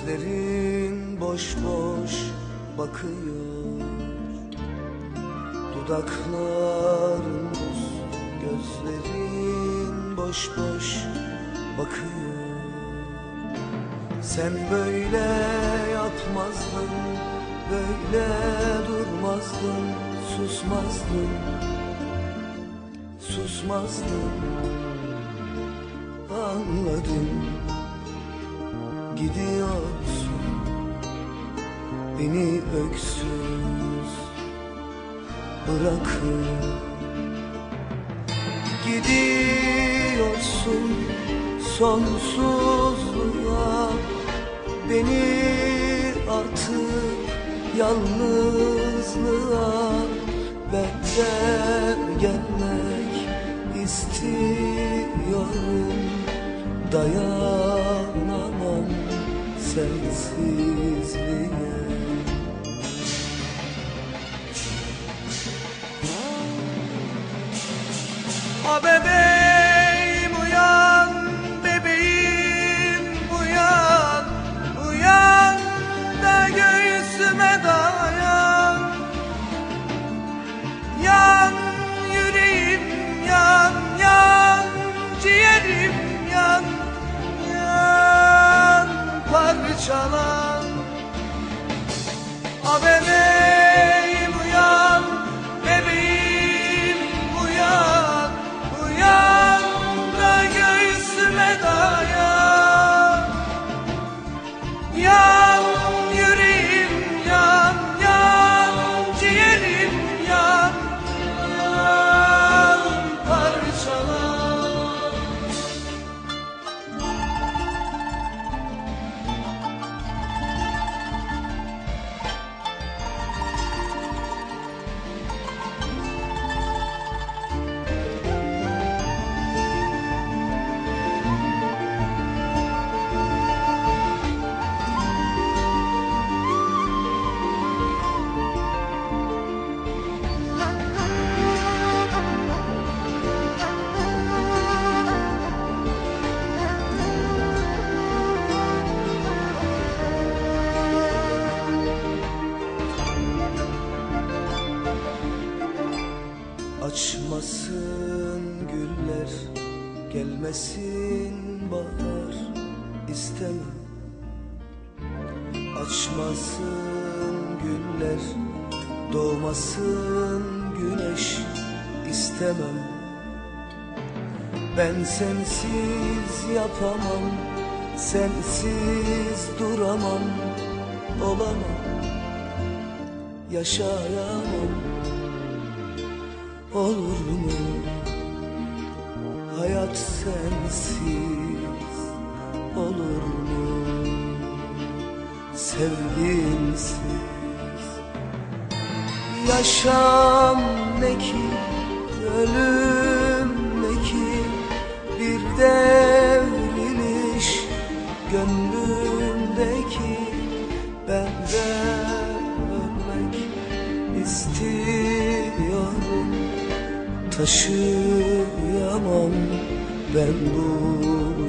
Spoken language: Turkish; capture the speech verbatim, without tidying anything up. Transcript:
Gözlerin boş boş bakıyor, dudakların buz. Gözlerin boş boş bakıyor. Sen böyle yapmazdın, böyle durmazdın, susmazdın, susmazdın. Anladım, gidiyorsun, beni öksüz bırakıp. Gidiyorsun sonsuzluğa, beni atıp yalnızlığa. Ben de gelmek istiyorum, dayanamam sensizliğe. Ah bebeğim uyan, bebeğim uyan, uyan da göğsüme dayan. Yan yüreğim yan, yan ciğerim yan, yan parçalan. Ah bebeğim uyan, bebeğim uyan, uyan da göğsüme dayan. Yan yüreğim yan, yan ciğerim yan, yan parçalan. Açmasın güller, gelmesin bahar, istemem. Açmasın güller, doğmasın güneş, istemem. Ben sensiz yapamam, sensiz duramam, olamam, yaşayamam. Olur mu hayat sensiz, olur mu sevginsiz? Yaşam ne ki, ölüm ne ki, bir devriliş gönlümdeki. Ben de ölmek istiyorum, taşıyamam ben bu